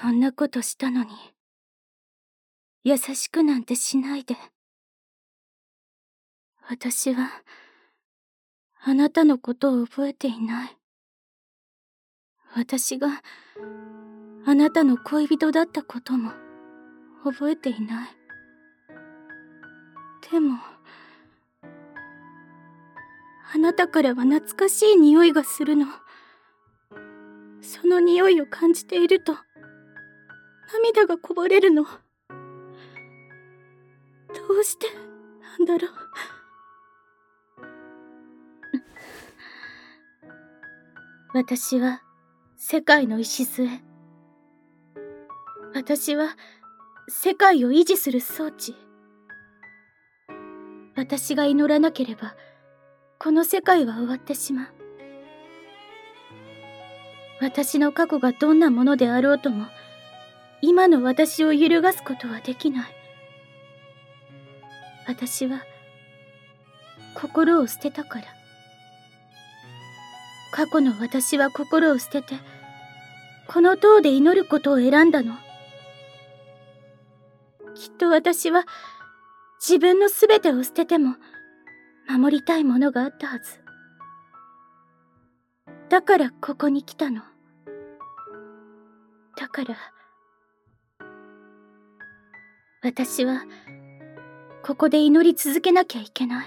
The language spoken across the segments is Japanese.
そんなことしたのに、優しくなんてしないで。私は、あなたのことを覚えていない。私が、あなたの恋人だったことも、覚えていない。でも、あなたからは懐かしい匂いがするの。その匂いを感じていると、涙がこぼれるの。どうしてなんだろう。私は世界の礎。私は世界を維持する装置。私が祈らなければ、この世界は終わってしまう。私の過去がどんなものであろうとも、今の私を揺るがすことはできない。私は、心を捨てたから。過去の私は心を捨てて、この塔で祈ることを選んだの。きっと私は、自分のすべてを捨てても、守りたいものがあったはず。だからここに来たの。だから、私は、ここで祈り続けなきゃいけない。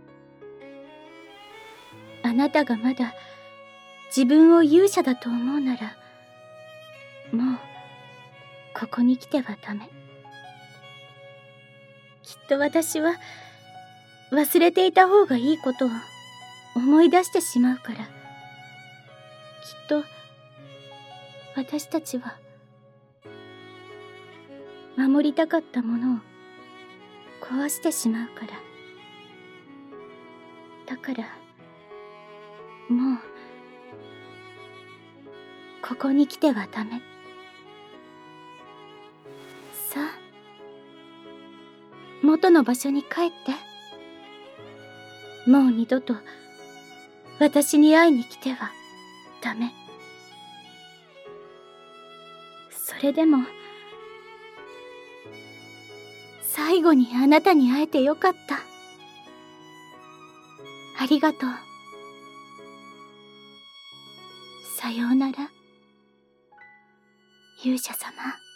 あなたがまだ、自分を勇者だと思うなら、もう、ここに来てはダメ。きっと私は、忘れていた方がいいことを思い出してしまうから。きっと、私たちは、守りたかったものを壊してしまうから。だから、もう、ここに来てはダメ。さあ、元の場所に帰って。もう二度と、私に会いに来てはダメ。それでも、最後にあなたに会えてよかった。ありがとう。さようなら、勇者様。